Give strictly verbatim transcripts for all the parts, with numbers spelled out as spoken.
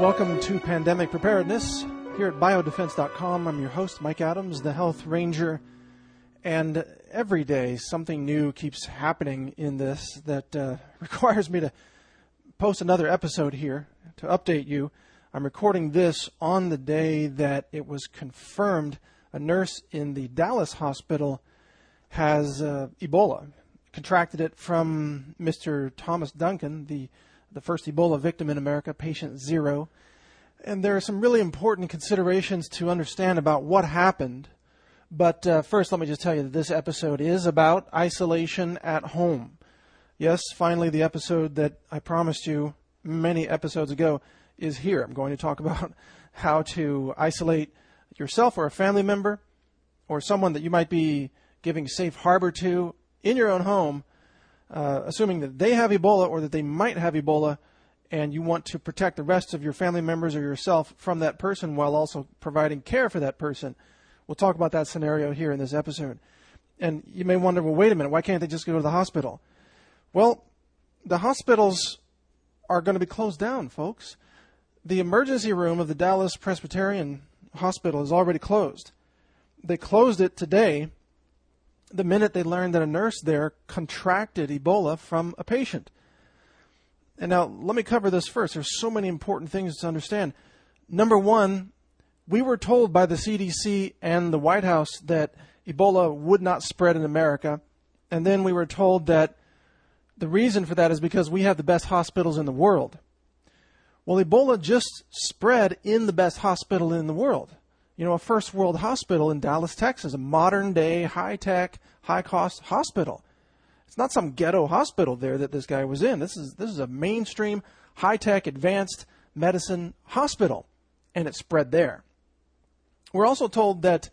Welcome to Pandemic Preparedness here at biodefense dot com. I'm your host, Mike Adams, the Health Ranger. And every day something new keeps happening in this that uh, requires me to post another episode here to update you. I'm recording this on the day that it was confirmed a nurse in the Dallas hospital has uh, Ebola, contracted it from Mister Thomas Duncan, the the first Ebola victim in America, patient zero. And there are some really important considerations to understand about what happened. But uh, first, let me just tell you that this episode is about isolation at home. Yes, finally, the episode that I promised you many episodes ago is here. I'm going to talk about how to isolate yourself or a family member or someone that you might be giving safe harbor to in your own home, Uh, assuming that they have Ebola or that they might have Ebola, and you want to protect the rest of your family members or yourself from that person while also providing care for that person. We'll talk about that scenario here in this episode. And you may wonder, well, wait a minute, why can't they just go to the hospital? Well, the hospitals are going to be closed down, folks. The emergency room of the Dallas Presbyterian Hospital is already closed. They closed it today the minute they learned that a nurse there contracted Ebola from a patient. And now, let me cover this first. There's so many important things to understand. Number one, we were told by the C D C and the White House that Ebola would not spread in America. And then we were told that the reason for that is because we have the best hospitals in the world. Well, Ebola just spread in the best hospital in the world. You know, a first world hospital in Dallas, Texas, a modern day, high tech, high cost hospital. It's not some ghetto hospital there that this guy was in. This is this is a mainstream, high tech, advanced medicine hospital, and it spread there. We're also told that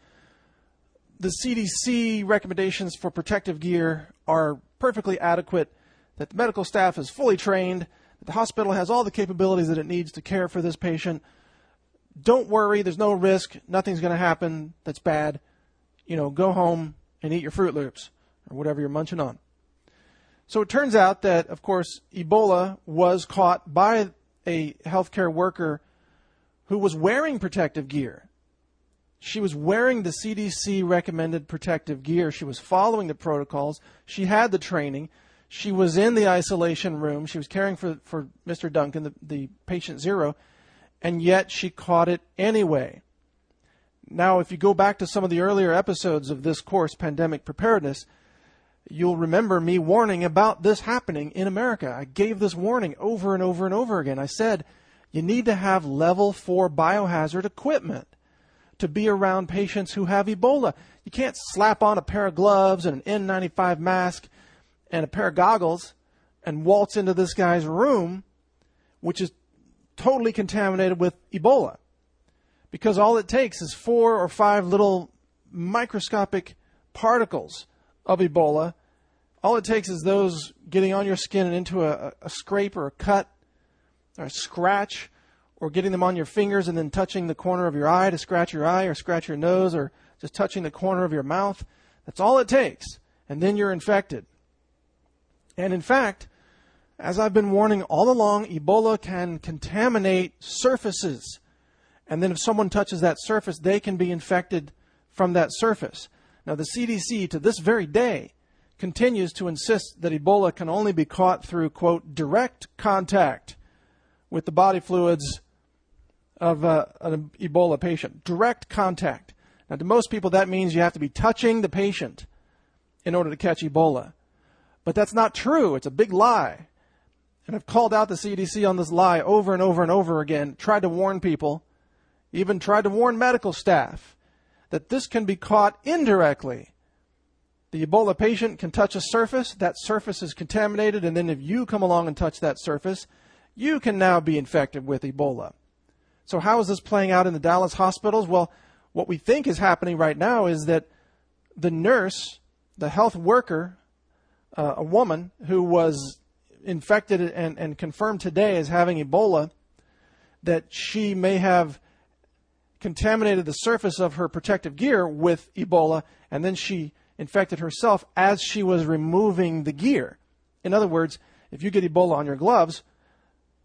the C D C recommendations for protective gear are perfectly adequate, that the medical staff is fully trained, that the hospital has all the capabilities that it needs to care for this patient. Don't worry, there's no risk, nothing's going to happen that's bad. You know, go home and eat your Fruit Loops or whatever you're munching on. So it turns out that, of course, Ebola was caught by a healthcare worker who was wearing protective gear. She was wearing the C D C recommended protective gear. She was following the protocols. She had the training. She was in the isolation room. She was caring for, for Mister Duncan, the, the patient zero. And yet she caught it anyway. Now, if you go back to some of the earlier episodes of this course, Pandemic Preparedness, you'll remember me warning about this happening in America. I gave this warning over and over and over again. I said, you need to have level four biohazard equipment to be around patients who have Ebola. You can't slap on a pair of gloves and an N ninety-five mask and a pair of goggles and waltz into this guy's room, which is totally contaminated with Ebola, because all it takes is four or five little microscopic particles of Ebola. All it takes is those getting on your skin and into a, a scrape or a cut or a scratch, or getting them on your fingers and then touching the corner of your eye to scratch your eye or scratch your nose, or just touching the corner of your mouth. That's all it takes, and then you're infected. And in fact, as I've been warning all along, Ebola can contaminate surfaces. And then if someone touches that surface, they can be infected from that surface. Now, the C D C, to this very day, continues to insist that Ebola can only be caught through, quote, direct contact with the body fluids of uh, an Ebola patient. Direct contact. Now, to most people, that means you have to be touching the patient in order to catch Ebola. But that's not true. It's a big lie. And I've called out the C D C on this lie over and over and over again, tried to warn people, even tried to warn medical staff that this can be caught indirectly. The Ebola patient can touch a surface, that surface is contaminated, and then if you come along and touch that surface, you can now be infected with Ebola. So how is this playing out in the Dallas hospitals? Well, what we think is happening right now is that the nurse, the health worker, uh, a woman who was infected and, and confirmed today as having Ebola, that she may have contaminated the surface of her protective gear with Ebola, and then she infected herself as she was removing the gear. In other words, if you get Ebola on your gloves,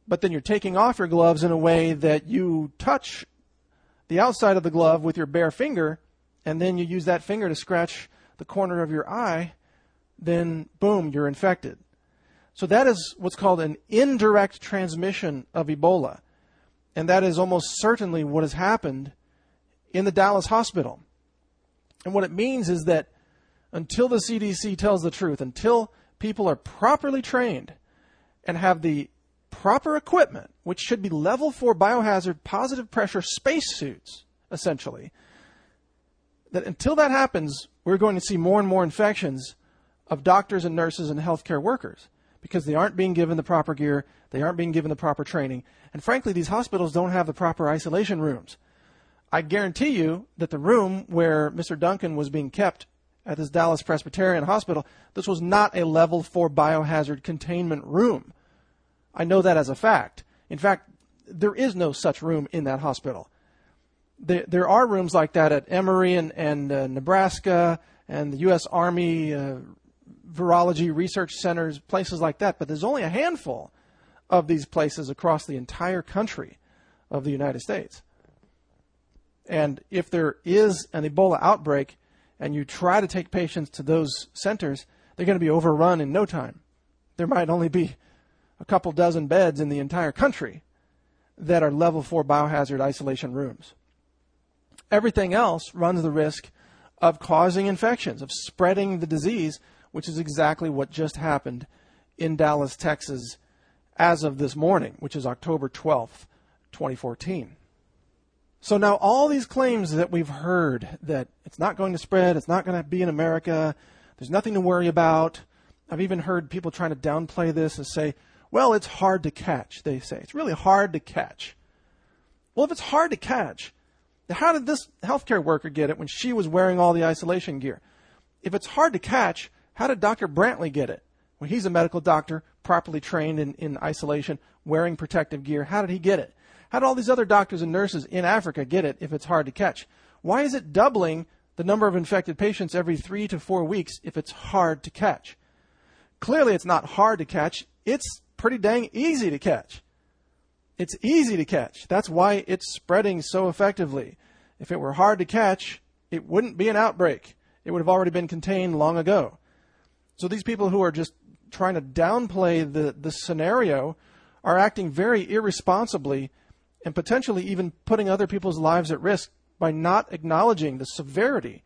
but then you're taking off your gloves in a way that you touch the outside of the glove with your bare finger, and then you use that finger to scratch the corner of your eye, then boom, you're infected. So that is what's called an indirect transmission of Ebola. And that is almost certainly what has happened in the Dallas hospital. And what it means is that until the C D C tells the truth, until people are properly trained and have the proper equipment, which should be level four biohazard positive pressure spacesuits, essentially, that until that happens, we're going to see more and more infections of doctors and nurses and healthcare workers because they aren't being given the proper gear, they aren't being given the proper training, and frankly, these hospitals don't have the proper isolation rooms. I guarantee you that the room where Mister Duncan was being kept at this Dallas Presbyterian Hospital, this was not a level four biohazard containment room. I know that as a fact. In fact, there is no such room in that hospital. There, there are rooms like that at Emory and, and uh, Nebraska and the U S Army uh, Virology Research Centers, places like that, but there's only a handful of these places across the entire country of the United States. And if there is an Ebola outbreak and you try to take patients to those centers, they're going to be overrun in no time. There might only be a couple dozen beds in the entire country that are level four biohazard isolation rooms. Everything else runs the risk of causing infections, of spreading the disease, which is exactly what just happened in Dallas, Texas, as of this morning, which is October twelfth, twenty fourteen. So now all these claims that we've heard that it's not going to spread, it's not going to be in America, there's nothing to worry about. I've even heard people trying to downplay this and say, well, it's hard to catch, they say. It's really hard to catch. Well, if it's hard to catch, then how did this healthcare worker get it when she was wearing all the isolation gear? If it's hard to catch, how did Doctor Brantley get it? When he's a medical doctor, properly trained in, in isolation, wearing protective gear, how did he get it? How do all these other doctors and nurses in Africa get it if it's hard to catch? Why is it doubling the number of infected patients every three to four weeks if it's hard to catch? Clearly, it's not hard to catch. It's pretty dang easy to catch. It's easy to catch. That's why it's spreading so effectively. If it were hard to catch, it wouldn't be an outbreak. It would have already been contained long ago. So these people who are just trying to downplay the, the scenario are acting very irresponsibly and potentially even putting other people's lives at risk by not acknowledging the severity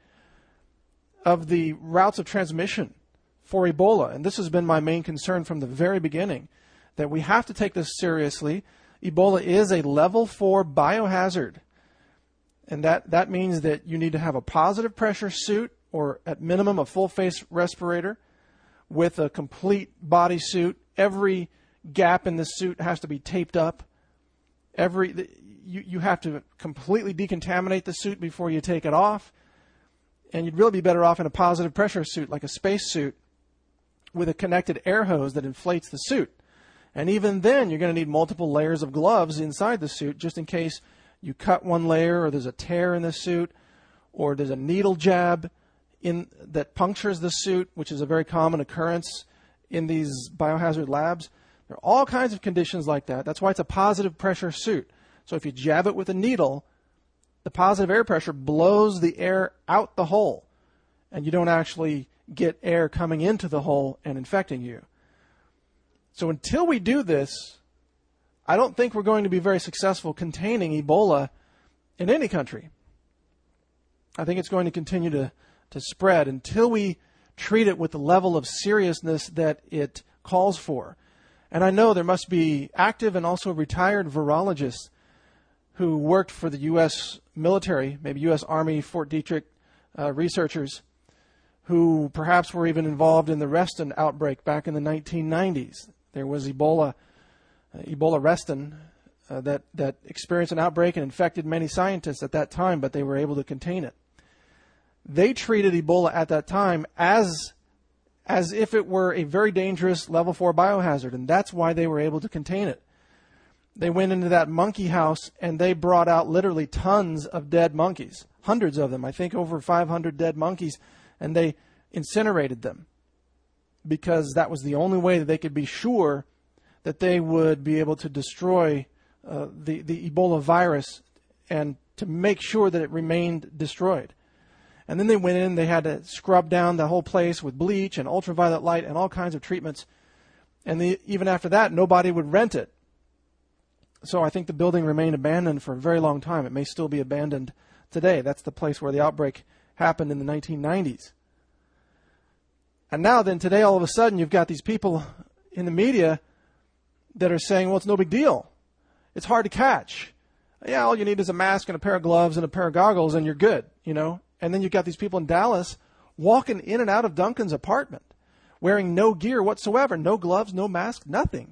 of the routes of transmission for Ebola. And this has been my main concern from the very beginning, that we have to take this seriously. Ebola is a level four biohazard. And that, that means that you need to have a positive pressure suit or at minimum a full face respirator with a complete body suit. Every gap in the suit has to be taped up. Every you, you have to completely decontaminate the suit before you take it off. And you'd really be better off in a positive pressure suit, like a space suit, with a connected air hose that inflates the suit. And even then, you're going to need multiple layers of gloves inside the suit, just in case you cut one layer or there's a tear in the suit or there's a needle jab in that punctures the suit, which is a very common occurrence in these biohazard labs. There are all kinds of conditions like that. That's why it's a positive pressure suit. So if you jab it with a needle, the positive air pressure blows the air out the hole, and you don't actually get air coming into the hole and infecting you. So until we do this, I don't think we're going to be very successful containing Ebola in any country. I think it's going to continue to, to spread until we treat it with the level of seriousness that it calls for. And I know there must be active and also retired virologists who worked for the U S military, maybe U S Army, Fort Detrick uh, researchers, who perhaps were even involved in the Reston outbreak back in the nineteen nineties. There was Ebola, uh, Ebola Reston, uh, that, that experienced an outbreak and infected many scientists at that time, but they were able to contain it. They treated Ebola at that time as as if it were a very dangerous level four biohazard, and that's why they were able to contain it. They went into that monkey house, and they brought out literally tons of dead monkeys, hundreds of them, I think over five hundred dead monkeys, and they incinerated them because that was the only way that they could be sure that they would be able to destroy uh, the, the Ebola virus and to make sure that it remained destroyed. And then they went in, they had to scrub down the whole place with bleach and ultraviolet light and all kinds of treatments. And the, even after that, nobody would rent it. So I think the building remained abandoned for a very long time. It may still be abandoned today. That's the place where the outbreak happened in the nineteen nineties. And now then, today, all of a sudden, you've got these people in the media that are saying, well, it's no big deal. It's hard to catch. Yeah, all you need is a mask and a pair of gloves and a pair of goggles and you're good, you know. And then you've got these people in Dallas walking in and out of Duncan's apartment, wearing no gear whatsoever, no gloves, no mask, nothing.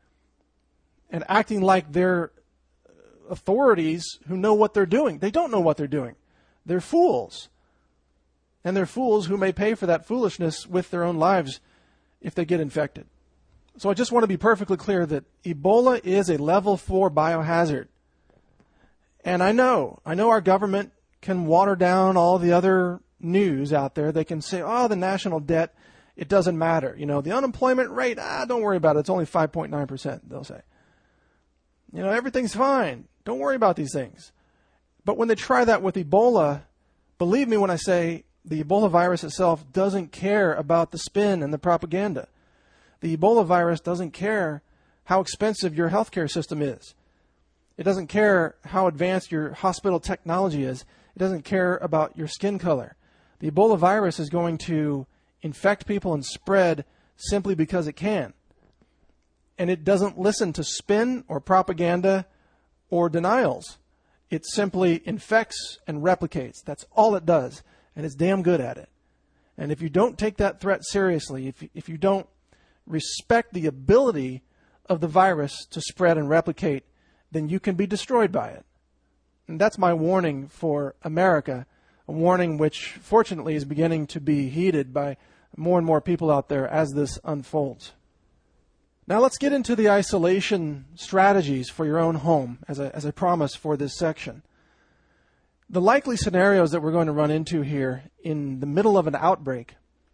And acting like they're authorities who know what they're doing. They don't know what they're doing. They're fools. And they're fools who may pay for that foolishness with their own lives if they get infected. So I just want to be perfectly clear that Ebola is a level four biohazard. And I know, I know our government can water down all the other news out there. They can say, oh, the national debt, it doesn't matter. You know, the unemployment rate, ah, don't worry about it. It's only five point nine percent, they'll say. You know, everything's fine. Don't worry about these things. But when they try that with Ebola, believe me when I say the Ebola virus itself doesn't care about the spin and the propaganda. The Ebola virus doesn't care how expensive your healthcare system is. It doesn't care how advanced your hospital technology is. It doesn't care about your skin color. The Ebola virus is going to infect people and spread simply because it can. And it doesn't listen to spin or propaganda or denials. It simply infects and replicates. That's all it does. And it's damn good at it. And if you don't take that threat seriously, if, if you don't respect the ability of the virus to spread and replicate, then you can be destroyed by it. And that's my warning for America, a warning which fortunately is beginning to be heeded by more and more people out there as this unfolds. Now let's get into the isolation strategies for your own home, as I, as I promised for this section. The likely scenarios that we're going to run into here in the middle of an outbreak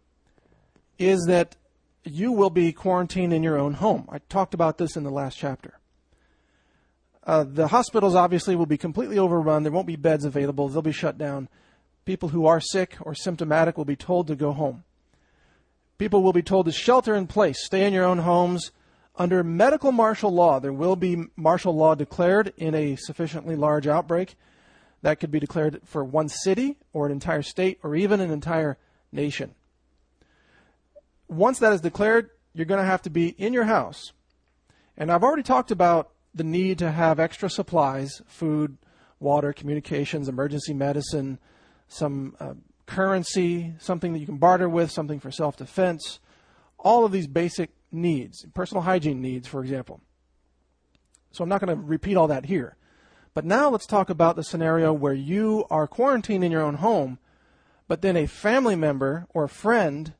is that you will be quarantined in your own home. I talked about this in the last chapter. Uh, the hospitals obviously will be completely overrun. There won't be beds available. They'll be shut down. People who are sick or symptomatic will be told to go home. People will be told to shelter in place, stay in your own homes. Under medical martial law, there will be martial law declared in a sufficiently large outbreak. That could be declared for one city or an entire state or even an entire nation. Once that is declared, you're going to have to be in your house. And I've already talked about the need to have extra supplies, food, water, communications, emergency medicine, some uh, currency, something that you can barter with, something for self-defense, all of these basic needs, personal hygiene needs, for example. So I'm not going to repeat all that here. But now let's talk about the scenario where you are quarantined in your own home, but then a family member or a friend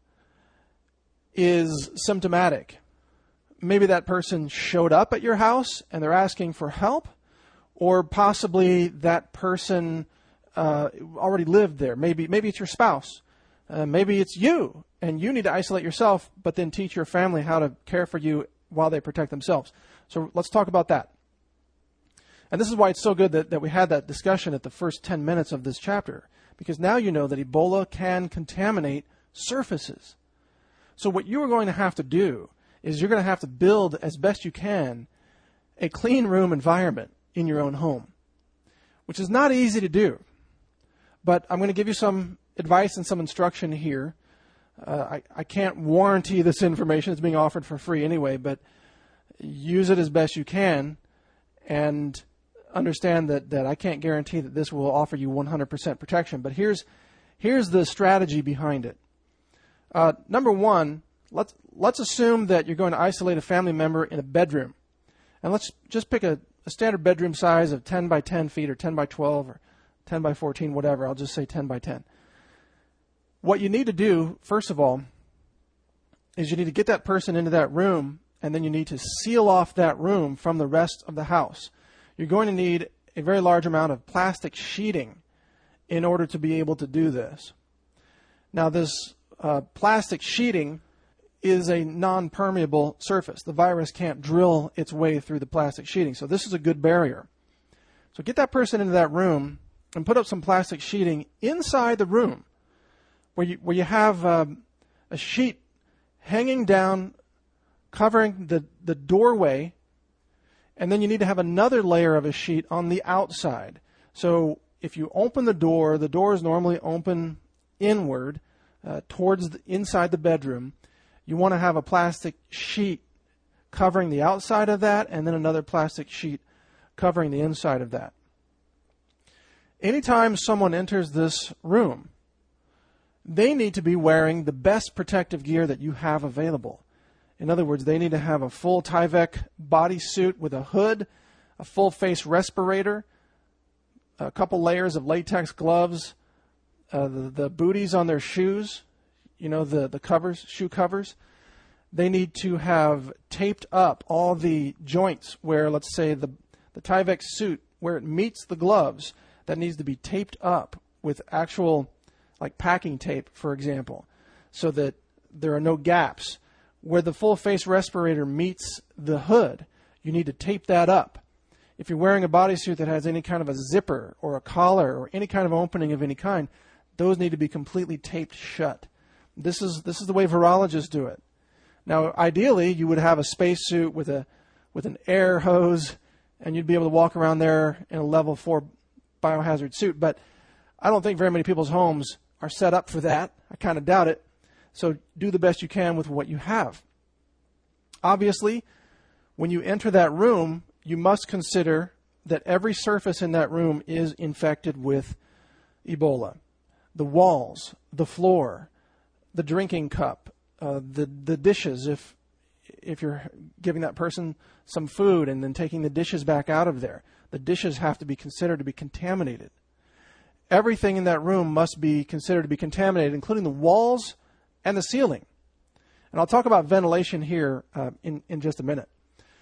is symptomatic. Maybe that person showed up at your house and they're asking for help, or possibly that person uh, already lived there. Maybe maybe it's your spouse. Uh, maybe it's you, and you need to isolate yourself, but then teach your family how to care for you while they protect themselves. So let's talk about that. And this is why it's so good that, that we had that discussion at the first ten minutes of this chapter, because now you know that Ebola can contaminate surfaces. So what you are going to have to do is you're going to have to build, as best you can, a clean room environment in your own home, which is not easy to do. But I'm going to give you some advice and some instruction here. Uh, I, I can't warranty this information. It's being offered for free anyway, but use it as best you can and understand that, that I can't guarantee that this will offer you one hundred percent protection. But here's, here's the strategy behind it. Uh, number one, let's, let's assume that you're going to isolate a family member in a bedroom. And let's just pick a, a standard bedroom size of ten by ten feet or ten by twelve or ten by fourteen, whatever. I'll just say ten by ten. What you need to do, first of all, is you need to get that person into that room, and then you need to seal off that room from the rest of the house. You're going to need a very large amount of plastic sheeting in order to be able to do this. Now, this uh, plastic sheeting is a non-permeable surface. The virus can't drill its way through the plastic sheeting. So this is a good barrier. So get that person into that room and put up some plastic sheeting inside the room where you, where you have um, a sheet hanging down covering the, the doorway, and then you need to have another layer of a sheet on the outside. So if you open the door, the door is normally open inward uh, towards the, inside the bedroom. You want to have a plastic sheet covering the outside of that, and then another plastic sheet covering the inside of that. Anytime someone enters this room, they need to be wearing the best protective gear that you have available. In other words, they need to have a full Tyvek bodysuit with a hood, a full face respirator, a couple layers of latex gloves, uh, the, the booties on their shoes, you know, the, the covers, shoe covers. They need to have taped up all the joints where, let's say, the, the Tyvek suit, where it meets the gloves, that needs to be taped up with actual, like packing tape, for example, so that there are no gaps. Where the full face respirator meets the hood, you need to tape that up. If you're wearing a bodysuit that has any kind of a zipper or a collar or any kind of opening of any kind, those need to be completely taped shut. This is this is the way virologists do it. Now, ideally, you would have a spacesuit with a with an air hose, and you'd be able to walk around there in a level four biohazard suit. But I don't think very many people's homes are set up for that. I kind of doubt it. So do the best you can with what you have. Obviously, when you enter that room, you must consider that every surface in that room is infected with Ebola. The walls, the floor, the drinking cup, uh, the the dishes, if if you're giving that person some food and then taking the dishes back out of there, the dishes have to be considered to be contaminated. Everything in that room must be considered to be contaminated, including the walls and the ceiling. And I'll talk about ventilation here uh, in, in just a minute.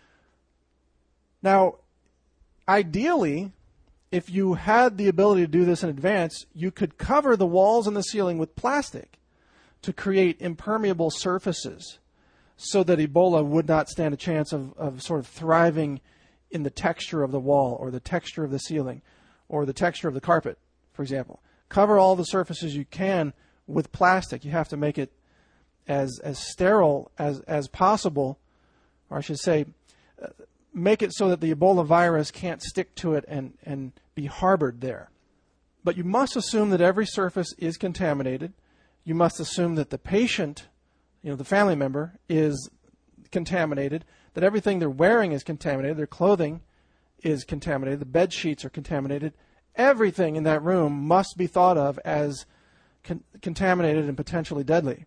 Now, ideally, if you had the ability to do this in advance, you could cover the walls and the ceiling with plastic to create impermeable surfaces so that Ebola would not stand a chance of, of sort of thriving in the texture of the wall or the texture of the ceiling or the texture of the carpet, for example. Cover all the surfaces you can with plastic. You have to make it as as sterile as, as possible, or I should say, uh, make it so that the Ebola virus can't stick to it and, and be harbored there. But you must assume that every surface is contaminated. You must assume that the patient, you know, the family member, is contaminated, that everything they're wearing is contaminated, their clothing is contaminated, the bed sheets are contaminated. Everything in that room must be thought of as con- contaminated and potentially deadly.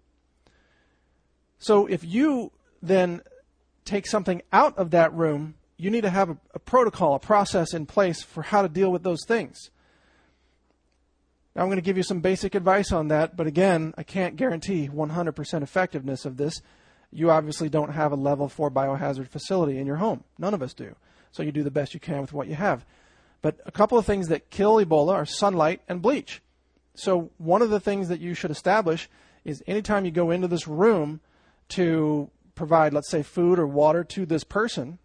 So if you then take something out of that room, you need to have a, a protocol, a process in place for how to deal with those things. Now, I'm going to give you some basic advice on that, but again, I can't guarantee one hundred percent effectiveness of this. You obviously don't have a level four biohazard facility in your home. None of us do. So you do the best you can with what you have. But a couple of things that kill Ebola are sunlight and bleach. So one of the things that you should establish is anytime you go into this room to provide, let's say, food or water to this person,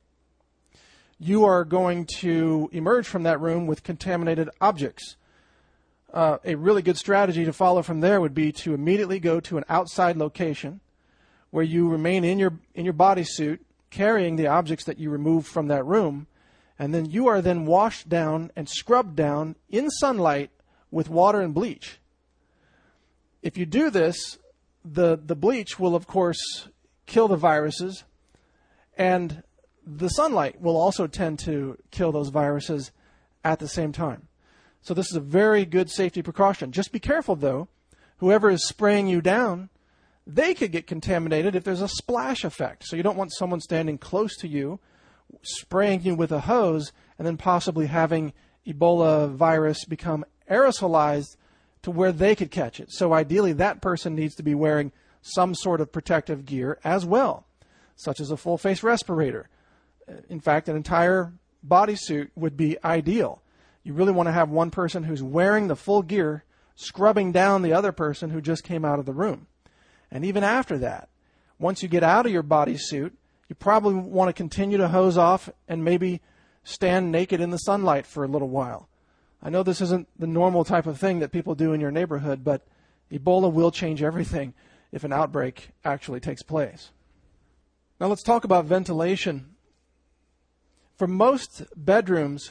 you are going to emerge from that room with contaminated objects. Uh, a really good strategy to follow from there would be to immediately go to an outside location where you remain in your in your bodysuit carrying the objects that you removed from that room, and then you are then washed down and scrubbed down in sunlight with water and bleach. If you do this, the, the bleach will, of course, kill the viruses, and the sunlight will also tend to kill those viruses at the same time. So this is a very good safety precaution. Just be careful, though. Whoever is spraying you down, they could get contaminated if there's a splash effect. So you don't want someone standing close to you, spraying you with a hose, and then possibly having Ebola virus become aerosolized to where they could catch it. So ideally, that person needs to be wearing some sort of protective gear as well, such as a full face respirator. In fact, an entire bodysuit would be ideal. You really want to have one person who's wearing the full gear, scrubbing down the other person who just came out of the room. And even after that, Once you get out of your bodysuit, you probably want to continue to hose off and maybe stand naked in the sunlight for a little while. I know this isn't the normal type of thing that people do in your neighborhood, but Ebola will change everything if an outbreak actually takes place. Now let's talk about ventilation. For most bedrooms,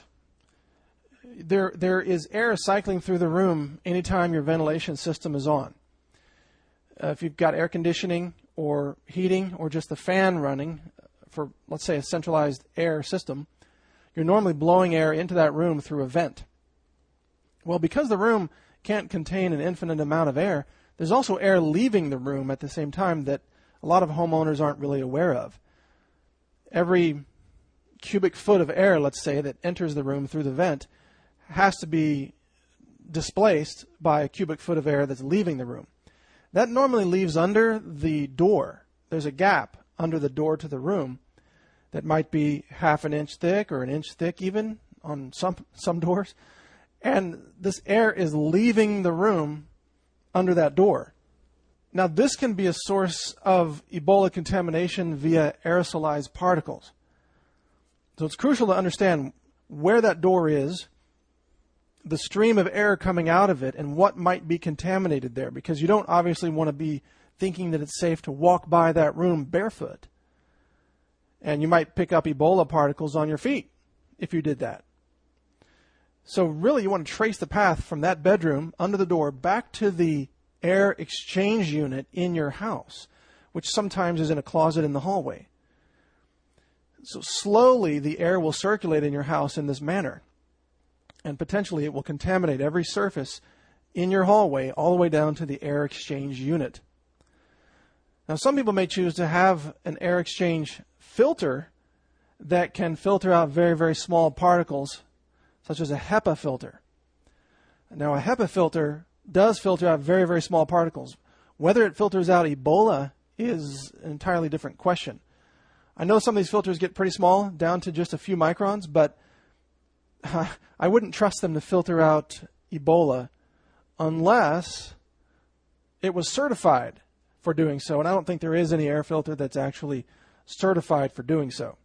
there there is air cycling through the room anytime your ventilation system is on. Uh, if you've got air conditioning or heating or just the fan running for, let's say, a centralized air system, you're normally blowing air into that room through a vent. Well, because the room can't contain an infinite amount of air, there's also air leaving the room at the same time that a lot of homeowners aren't really aware of. Every cubic foot of air, let's say, that enters the room through the vent has to be displaced by a cubic foot of air that's leaving the room. That normally leaves under the door. There's a gap under the door to the room that might be half an inch thick or an inch thick even on some some doors. And this air is leaving the room under that door. Now, this can be a source of Ebola contamination via aerosolized particles. So it's crucial to understand where that door is, the stream of air coming out of it, and what might be contaminated there, because you don't obviously want to be thinking that it's safe to walk by that room barefoot. And you might pick up Ebola particles on your feet if you did that. So really you want to trace the path from that bedroom under the door back to the air exchange unit in your house, which sometimes is in a closet in the hallway. So slowly the air will circulate in your house in this manner, and potentially it will contaminate every surface in your hallway all the way down to the air exchange unit. Now, some people may choose to have an air exchange filter that can filter out very, very small particles, such as a HEPA filter. Now, a HEPA filter does filter out very, very small particles. Whether it filters out Ebola is an entirely different question. I know some of these filters get pretty small, down to just a few microns, but I wouldn't trust them to filter out Ebola unless it was certified for doing so, and I don't think there is any air filter that's actually certified for doing so.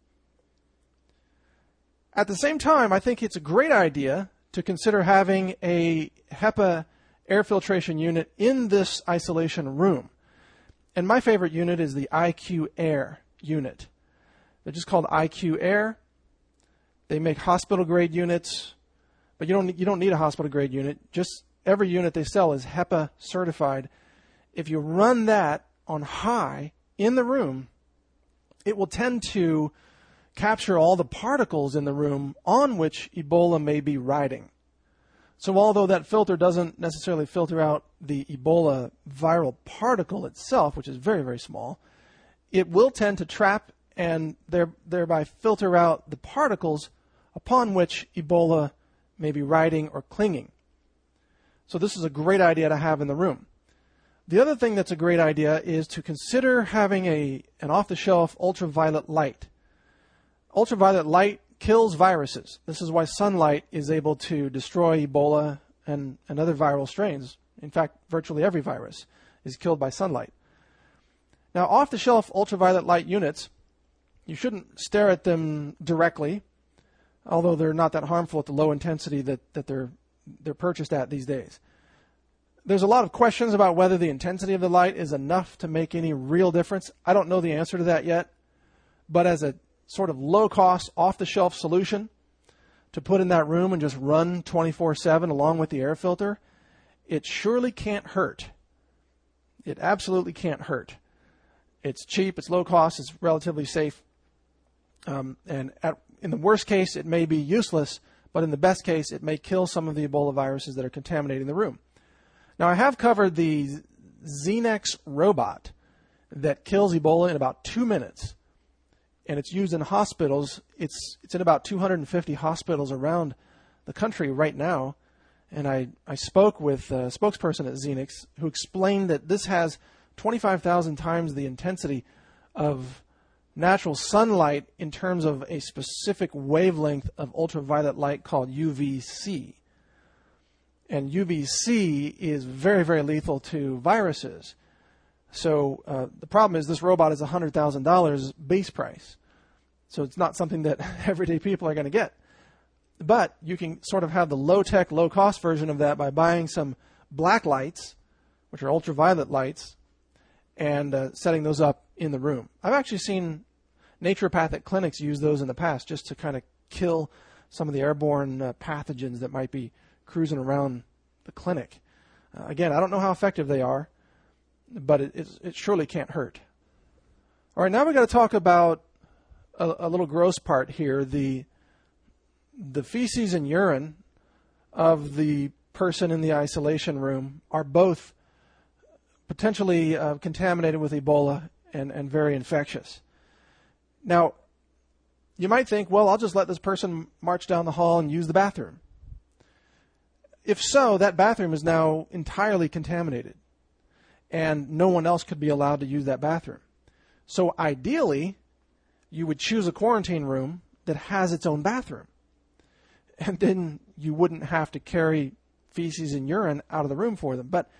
At the same time, I think it's a great idea to consider having a HEPA air filtration unit in this isolation room. And my favorite unit is the I Q Air unit. They're just called I Q Air. They make hospital-grade units, but you don't, you don't need a hospital-grade unit. Just every unit they sell is HEPA certified. If you run that on high in the room, it will tend to capture all the particles in the room on which Ebola may be riding. So although that filter doesn't necessarily filter out the Ebola viral particle itself, which is very, very small, it will tend to trap and there, thereby filter out the particles upon which Ebola may be riding or clinging. So this is a great idea to have in the room. The other thing that's a great idea is to consider having a an off-the-shelf ultraviolet light. Ultraviolet light kills viruses. This is why sunlight is able to destroy Ebola and, and other viral strains. In fact, virtually every virus is killed by sunlight. Now, off-the-shelf ultraviolet light units, you shouldn't stare at them directly, although they're not that harmful at the low intensity that, that they're they're purchased at these days. There's a lot of questions about whether the intensity of the light is enough to make any real difference. I don't know the answer to that yet, but as a sort of low-cost, off-the-shelf solution to put in that room and just run twenty-four seven along with the air filter, it surely can't hurt. It absolutely can't hurt. It's cheap, it's low cost, it's relatively safe, um, and at, in the worst case, it may be useless, but in the best case, it may kill some of the Ebola viruses that are contaminating the room. Now, I have covered the Xenex robot that kills Ebola in about two minutes, and it's used in hospitals. It's it's in about two hundred fifty hospitals around the country right now, and I, I spoke with a spokesperson at Xenex who explained that this has twenty-five thousand times the intensity of natural sunlight in terms of a specific wavelength of ultraviolet light called U V C. And U V C is very, very lethal to viruses. So uh, the problem is this robot is one hundred thousand dollars base price. So it's not something that everyday people are going to get. But you can sort of have the low-tech, low-cost version of that by buying some black lights, which are ultraviolet lights, and uh, setting those up in the room. I've actually seen naturopathic clinics use those in the past just to kind of kill some of the airborne uh, pathogens that might be cruising around the clinic. Uh, again, I don't know how effective they are, but it, it, it surely can't hurt. All right, now we've got to talk about a, a little gross part here, the the feces and urine of the person in the isolation room are both potentially uh, contaminated with Ebola and, and very infectious. Now, you might think, well, I'll just let this person march down the hall and use the bathroom. If so, that bathroom is now entirely contaminated, and no one else could be allowed to use that bathroom. So ideally, you would choose a quarantine room that has its own bathroom. And then you wouldn't have to carry feces and urine out of the room for them. But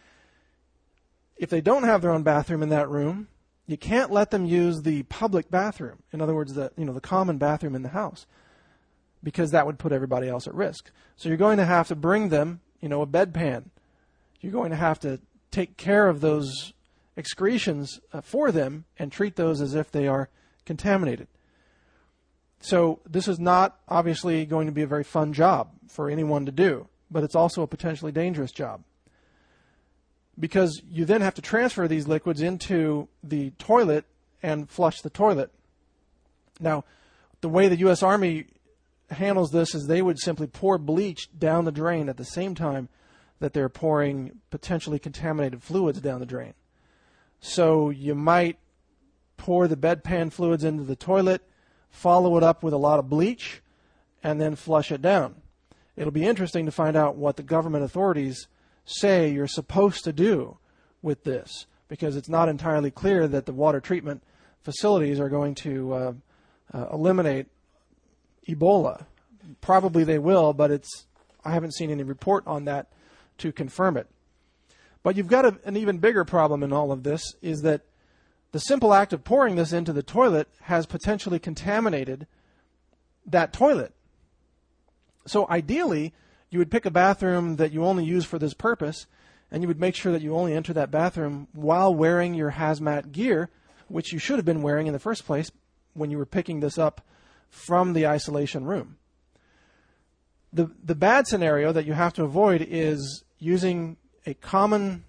if they don't have their own bathroom in that room, you can't let them use the public bathroom. In other words, the you know the common bathroom in the house, because that would put everybody else at risk. So you're going to have to bring them, you know, a bedpan. You're going to have to take care of those excretions uh, for them and treat those as if they are contaminated. So this is not obviously going to be a very fun job for anyone to do, but it's also a potentially dangerous job, because you then have to transfer these liquids into the toilet and flush the toilet. Now, the way the U S Army handles this is they would simply pour bleach down the drain at the same time that they're pouring potentially contaminated fluids down the drain. So you might pour the bedpan fluids into the toilet, follow it up with a lot of bleach, and then flush it down. It'll be interesting to find out what the government authorities say you're supposed to do with this, because it's not entirely clear that the water treatment facilities are going to uh, uh, eliminate Ebola. Probably they will, but it's I haven't seen any report on that to confirm it. But you've got a, an even bigger problem in all of this, is that the simple act of pouring this into the toilet has potentially contaminated that toilet. So ideally, you would pick a bathroom that you only use for this purpose, and you would make sure that you only enter that bathroom while wearing your hazmat gear, which you should have been wearing in the first place when you were picking this up from the isolation room. The, the bad scenario that you have to avoid is using a common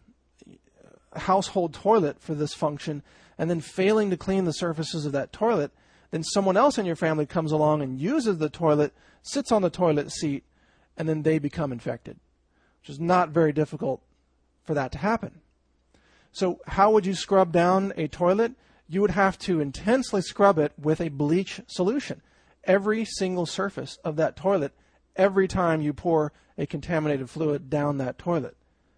household toilet for this function and then failing to clean the surfaces of that toilet. Then someone else in your family comes along and uses the toilet, sits on the toilet seat, and then they become infected, which is not very difficult for that to happen. So how would you scrub down a toilet? You would have to intensely scrub it with a bleach solution. Every single surface of that toilet, every time you pour a contaminated fluid down that toilet.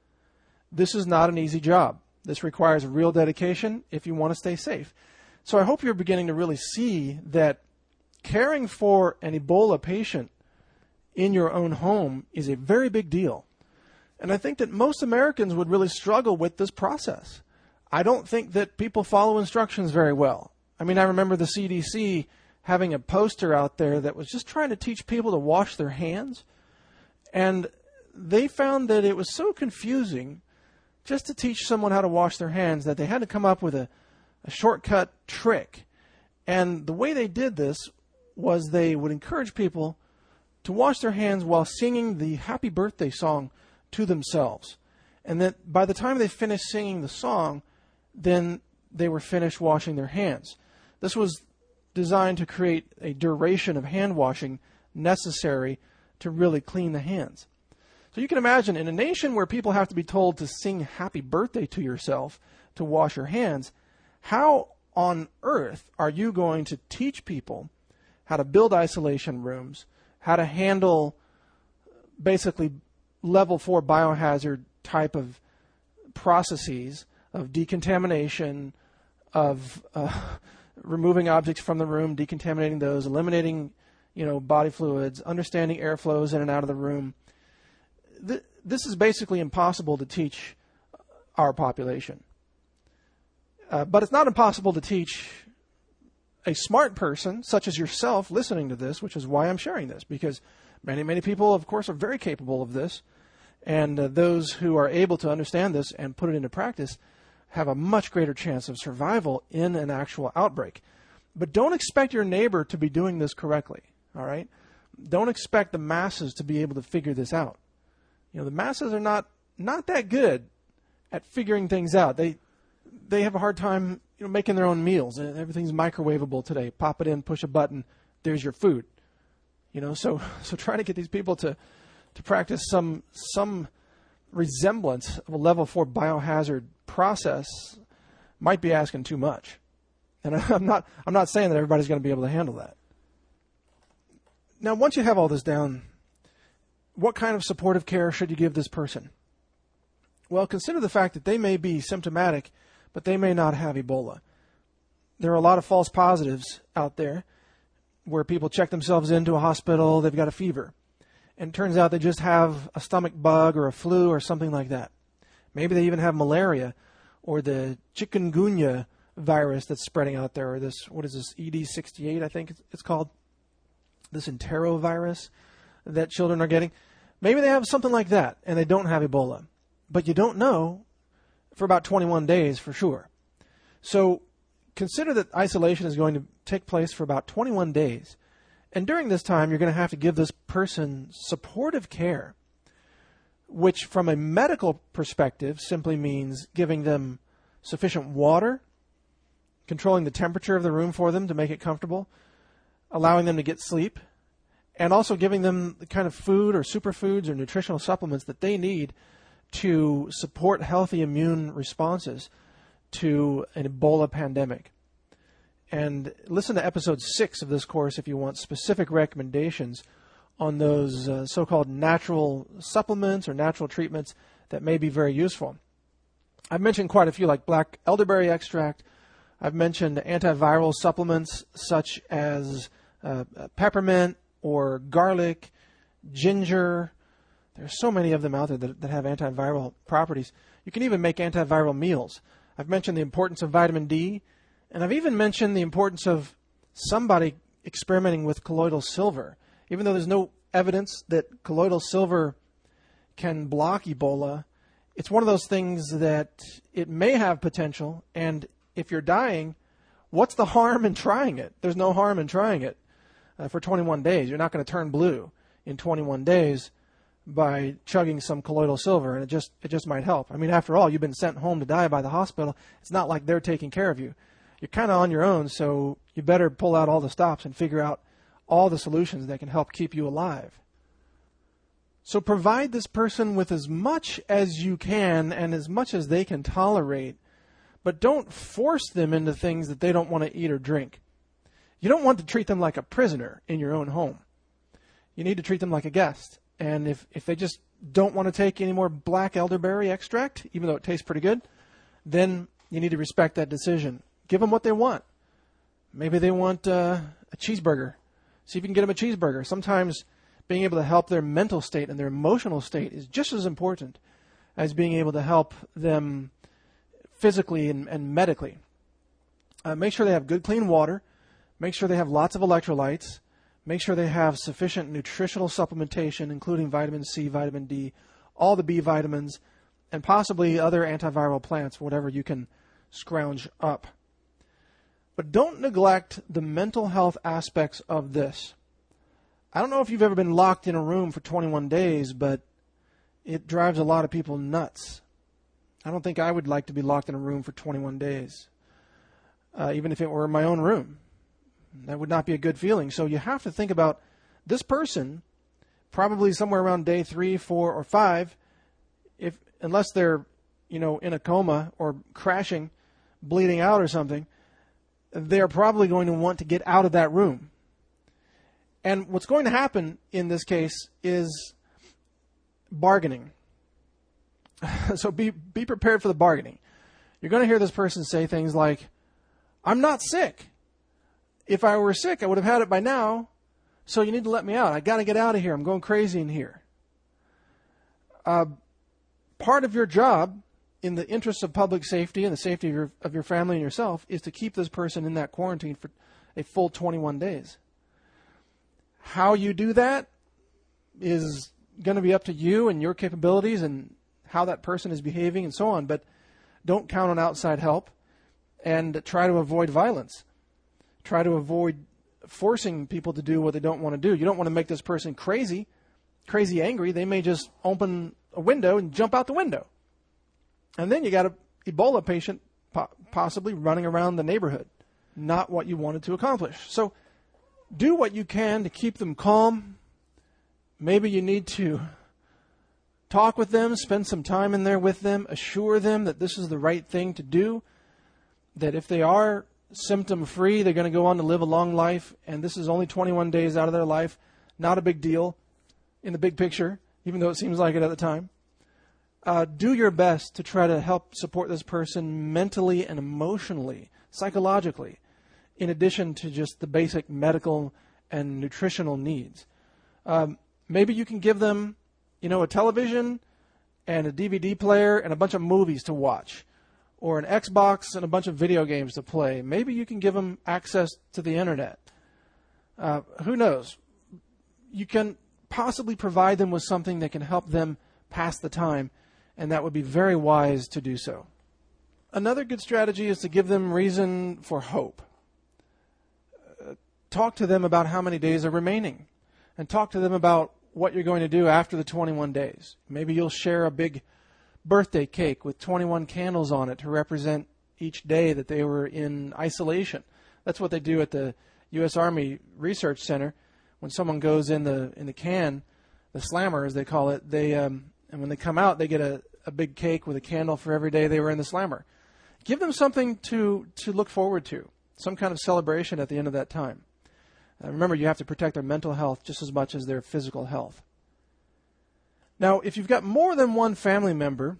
This is not an easy job. This requires real dedication if you want to stay safe. So I hope you're beginning to really see that caring for an Ebola patient in your own home is a very big deal. And I think that most Americans would really struggle with this process. I don't think that people follow instructions very well. I mean, I remember the C D C having a poster out there that was just trying to teach people to wash their hands. And they found that it was so confusing just to teach someone how to wash their hands that they had to come up with a, a shortcut trick. And the way they did this was they would encourage people to wash their hands while singing the happy birthday song to themselves. And that by the time they finished singing the song, then they were finished washing their hands. This was designed to create a duration of hand washing necessary to really clean the hands. So you can imagine, in a nation where people have to be told to sing happy birthday to yourself to wash your hands, how on earth are you going to teach people how to build isolation rooms, how to handle basically level four biohazard type of processes of decontamination, of uh, removing objects from the room, decontaminating those, eliminating, you know, body fluids, understanding airflows in and out of the room. Th- this is basically impossible to teach our population. Uh, but it's not impossible to teach a smart person, such as yourself, listening to this, which is why I'm sharing this, because many, many people, of course, are very capable of this. And uh, those who are able to understand this and put it into practice have a much greater chance of survival in an actual outbreak. But don't expect your neighbor to be doing this correctly, all right? Don't expect the masses to be able to figure this out. You know, the masses are not not that good at figuring things out. They they have a hard time, you know, making their own meals. Everything's microwavable today. Pop it in, push a button, there's your food. You know, so so trying to get these people to to practice some some resemblance of a level four biohazard process might be asking too much. And I'm not I'm not saying that everybody's going to be able to handle that. Now, once you have all this down, what kind of supportive care should you give this person? Well, consider the fact that they may be symptomatic, but they may not have Ebola. There are a lot of false positives out there where people check themselves into a hospital, they've got a fever. And it turns out they just have a stomach bug or a flu or something like that. Maybe they even have malaria or the chikungunya virus that's spreading out there, or this, what is this, E D sixty-eight, I think it's called, this enterovirus that children are getting. Maybe they have something like that and they don't have Ebola. But you don't know for about twenty-one days for sure. So consider that isolation is going to take place for about twenty-one days. And during this time, you're going to have to give this person supportive care, which from a medical perspective simply means giving them sufficient water, controlling the temperature of the room for them to make it comfortable, allowing them to get sleep, and also giving them the kind of food or superfoods or nutritional supplements that they need to support healthy immune responses to an Ebola pandemic. And listen to episode six of this course if you want specific recommendations on those uh, so-called natural supplements or natural treatments that may be very useful. I've mentioned quite a few, like black elderberry extract. I've mentioned antiviral supplements such as uh, peppermint or garlic, ginger. There's so many of them out there that, that have antiviral properties. You can even make antiviral meals. I've mentioned the importance of vitamin D, and I've even mentioned the importance of somebody experimenting with colloidal silver. Even though there's no evidence that colloidal silver can block Ebola, it's one of those things that it may have potential, and if you're dying, what's the harm in trying it? There's no harm in trying it uh, for twenty-one days. You're not going to turn blue in twenty-one days by chugging some colloidal silver, and it just it just might help. I mean, after all, you've been sent home to die by the hospital. It's not like they're taking care of you. You're kind of on your own, so you better pull out all the stops and figure out all the solutions that can help keep you alive. So provide this person with as much as you can and as much as they can tolerate, but don't force them into things that they don't want to eat or drink. You don't want to treat them like a prisoner in your own home. You need to treat them like a guest. And if, if they just don't want to take any more black elderberry extract, even though it tastes pretty good, then you need to respect that decision. Give them what they want. Maybe they want uh, a cheeseburger. See if you can get them a cheeseburger. Sometimes being able to help their mental state and their emotional state is just as important as being able to help them physically and, and medically. Uh, make sure they have good, clean water. Make sure they have lots of electrolytes. Make sure they have sufficient nutritional supplementation, including vitamin C, vitamin D, all the B vitamins, and possibly other antiviral plants, whatever you can scrounge up. But don't neglect the mental health aspects of this. I don't know if you've ever been locked in a room for twenty-one days, but it drives a lot of people nuts. I don't think I would like to be locked in a room for twenty-one days, uh, even if it were my own room. That would not be a good feeling. So you have to think about this person, probably somewhere around day three, four, or five, if unless they're, you know, in a coma or crashing, bleeding out or something, they're probably going to want to get out of that room. And what's going to happen in this case is bargaining. So be be prepared for the bargaining. You're going to hear this person say things like, I'm not sick. If I were sick, I would have had it by now. So you need to let me out. I got to get out of here. I'm going crazy in here. Uh, part of your job in the interest of public safety and the safety of your, of your family and yourself, is to keep this person in that quarantine for a full twenty-one days. How you do that is going to be up to you and your capabilities and how that person is behaving and so on, but don't count on outside help, and try to avoid violence. Try to avoid forcing people to do what they don't want to do. You don't want to make this person crazy, crazy angry. They may just open a window and jump out the window. And then you got an Ebola patient po- possibly running around the neighborhood. Not what you wanted to accomplish. So do what you can to keep them calm. Maybe you need to talk with them, spend some time in there with them, assure them that this is the right thing to do, that if they are symptom-free, they're going to go on to live a long life, and this is only twenty-one days out of their life. Not a big deal in the big picture, even though it seems like it at the time. Uh, do your best to try to help support this person mentally and emotionally, psychologically, in addition to just the basic medical and nutritional needs. Um, maybe you can give them, you know, a television and a D V D player and a bunch of movies to watch, or an Xbox and a bunch of video games to play. Maybe you can give them access to the internet. Uh, who knows? You can possibly provide them with something that can help them pass the time, and that would be very wise to do so. Another good strategy is to give them reason for hope. Uh, talk to them about how many days are remaining, and talk to them about what you're going to do after the twenty-one days. Maybe you'll share a big birthday cake with twenty-one candles on it to represent each day that they were in isolation. That's what they do at the U S Army Research Center. When someone goes in the in the can, the slammer as they call it, they um, and when they come out, they get a, a big cake with a candle for every day they were in the slammer. Give them something to, to look forward to, some kind of celebration at the end of that time. Uh, remember, you have to protect their mental health just as much as their physical health. Now, if you've got more than one family member,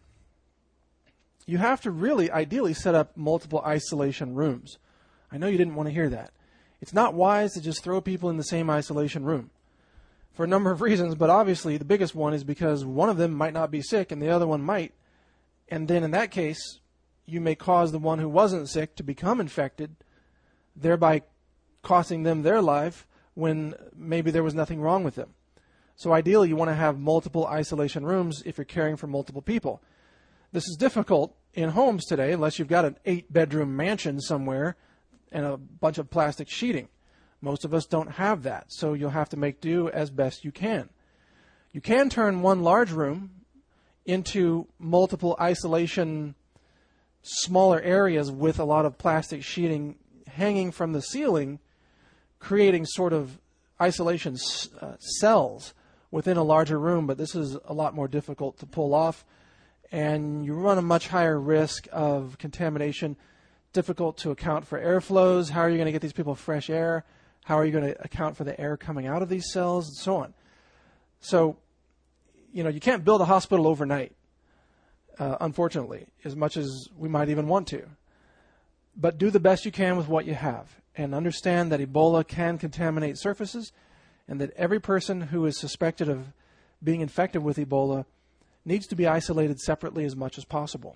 you have to really, ideally, set up multiple isolation rooms. I know you didn't want to hear that. It's not wise to just throw people in the same isolation room for a number of reasons, but obviously the biggest one is because one of them might not be sick and the other one might. And then in that case, you may cause the one who wasn't sick to become infected, thereby costing them their life when maybe there was nothing wrong with them. So ideally, you want to have multiple isolation rooms if you're caring for multiple people. This is difficult in homes today unless you've got an eight-bedroom mansion somewhere and a bunch of plastic sheeting. Most of us don't have that, so you'll have to make do as best you can. You can turn one large room into multiple isolation, smaller areas with a lot of plastic sheeting hanging from the ceiling, creating sort of isolation uh, cells within a larger room, but this is a lot more difficult to pull off, and you run a much higher risk of contamination. Difficult to account for airflows. How are you going to get these people fresh air? How are you going to account for the air coming out of these cells, and so on? So, you know, you can't build a hospital overnight, uh, unfortunately, as much as we might even want to. But do the best you can with what you have, and understand that Ebola can contaminate surfaces, and that every person who is suspected of being infected with Ebola needs to be isolated separately as much as possible.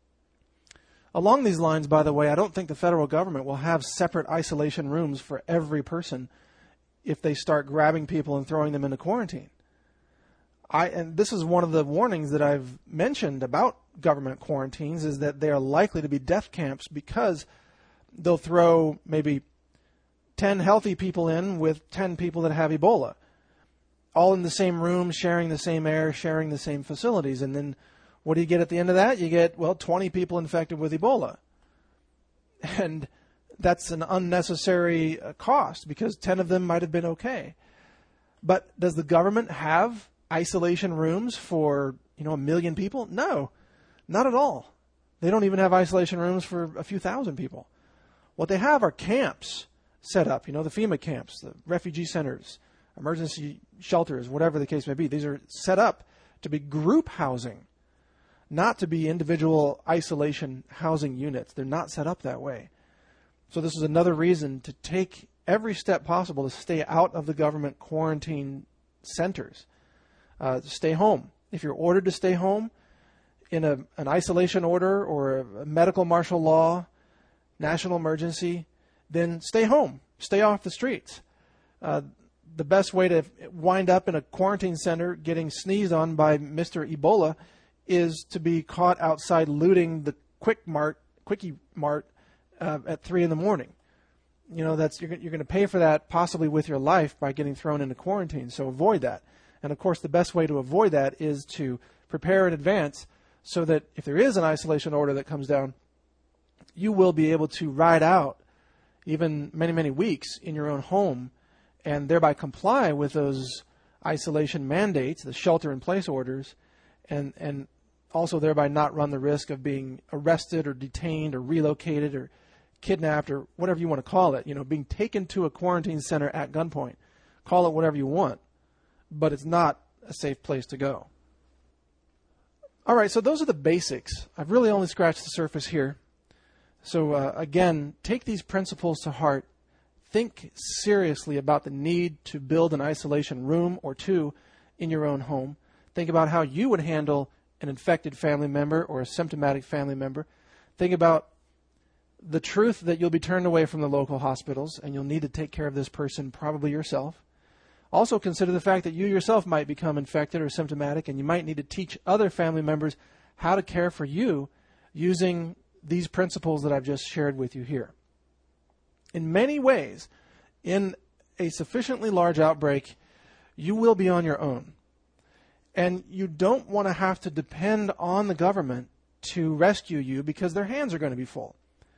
Along these lines, by the way, I don't think the federal government will have separate isolation rooms for every person if they start grabbing people and throwing them into quarantine. I, and this is one of the warnings that I've mentioned about government quarantines, is that they are likely to be death camps because they'll throw maybe ten healthy people in with ten people that have Ebola, all in the same room, sharing the same air, sharing the same facilities. And then what do you get at the end of that? You get, well, twenty people infected with Ebola. And that's an unnecessary uh, cost because ten of them might have been okay. But does the government have isolation rooms for, you know, a million people? No, not at all. They don't even have isolation rooms for a few thousand people. What they have are camps set up, you know, the FEMA camps, the refugee centers, emergency shelters, whatever the case may be. These are set up to be group housing, not to be individual isolation housing units. They're not set up that way. So this is another reason to take every step possible to stay out of the government quarantine centers. Uh, stay home. If you're ordered to stay home, in a, an isolation order or a medical martial law, national emergency, then stay home. Stay off the streets. Uh, the best way to wind up in a quarantine center getting sneezed on by Mister Ebola is to be caught outside looting the Quick Mart, Quickie Mart uh, at three in the morning. You know, that's you're, you're going to pay for that possibly with your life by getting thrown into quarantine. So avoid that. And of course, the best way to avoid that is to prepare in advance so that if there is an isolation order that comes down, you will be able to ride out even many, many weeks in your own home and thereby comply with those isolation mandates, the shelter-in-place orders, and, and also thereby not run the risk of being arrested or detained or relocated or kidnapped or whatever you want to call it, you know, being taken to a quarantine center at gunpoint. Call it whatever you want, but it's not a safe place to go. All right, so those are the basics. I've really only scratched the surface here. So uh, again, take these principles to heart. Think seriously about the need to build an isolation room or two in your own home. Think about how you would handle an infected family member or a symptomatic family member. Think about the truth that you'll be turned away from the local hospitals and you'll need to take care of this person, probably yourself. Also consider the fact that you yourself might become infected or symptomatic and you might need to teach other family members how to care for you using these principles that I've just shared with you here. In many ways, in a sufficiently large outbreak, you will be on your own. And you don't want to have to depend on the government to rescue you because their hands are going to be full.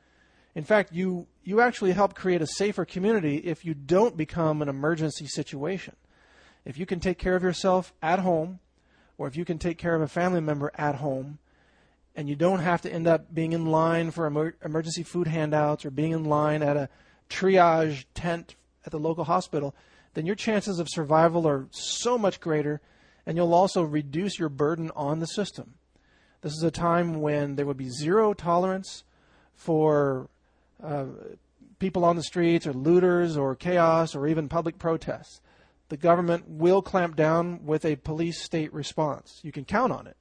In fact, you, you actually help create a safer community if you don't become an emergency situation. If you can take care of yourself at home, or if you can take care of a family member at home, and you don't have to end up being in line for emer- emergency food handouts or being in line at a triage tent at the local hospital, then your chances of survival are so much greater, and you'll also reduce your burden on the system. This is a time when there would be zero tolerance for uh, people on the streets or looters or chaos or even public protests. The government will clamp down with a police state response. You can count on it.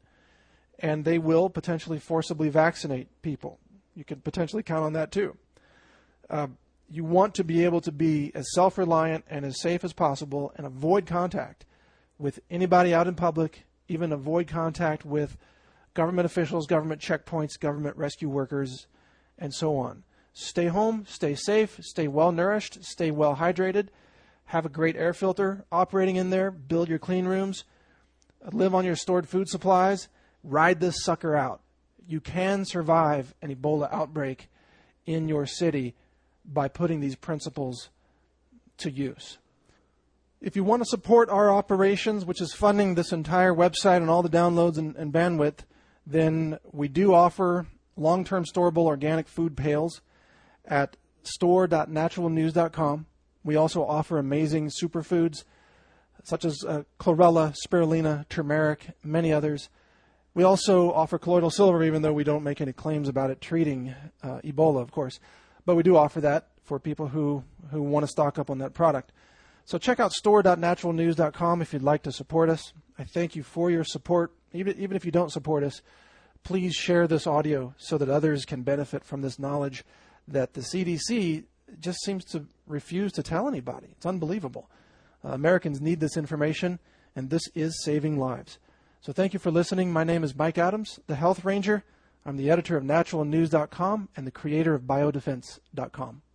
And they will potentially forcibly vaccinate people. You can potentially count on that too. Uh, you want to be able to be as self-reliant and as safe as possible and avoid contact with anybody out in public, even avoid contact with government officials, government checkpoints, government rescue workers, and so on. Stay home, stay safe, stay well-nourished, stay well-hydrated, have a great air filter operating in there, build your clean rooms, live on your stored food supplies, ride this sucker out. You can survive an Ebola outbreak in your city by putting these principles to use. If you want to support our operations, which is funding this entire website and all the downloads and, and bandwidth, then we do offer long-term storable organic food pails at store dot natural news dot com. We also offer amazing superfoods such as uh, chlorella, spirulina, turmeric, many others. We also offer colloidal silver, even though we don't make any claims about it treating uh, Ebola, of course. But we do offer that for people who, who want to stock up on that product. So check out store dot natural news dot com if you'd like to support us. I thank you for your support. Even, even if you don't support us, please share this audio so that others can benefit from this knowledge that the C D C just seems to refuse to tell anybody. It's unbelievable. Uh, Americans need this information, and this is saving lives. So thank you for listening. My name is Mike Adams, the Health Ranger. I'm the editor of natural news dot com and the creator of bio defense dot com.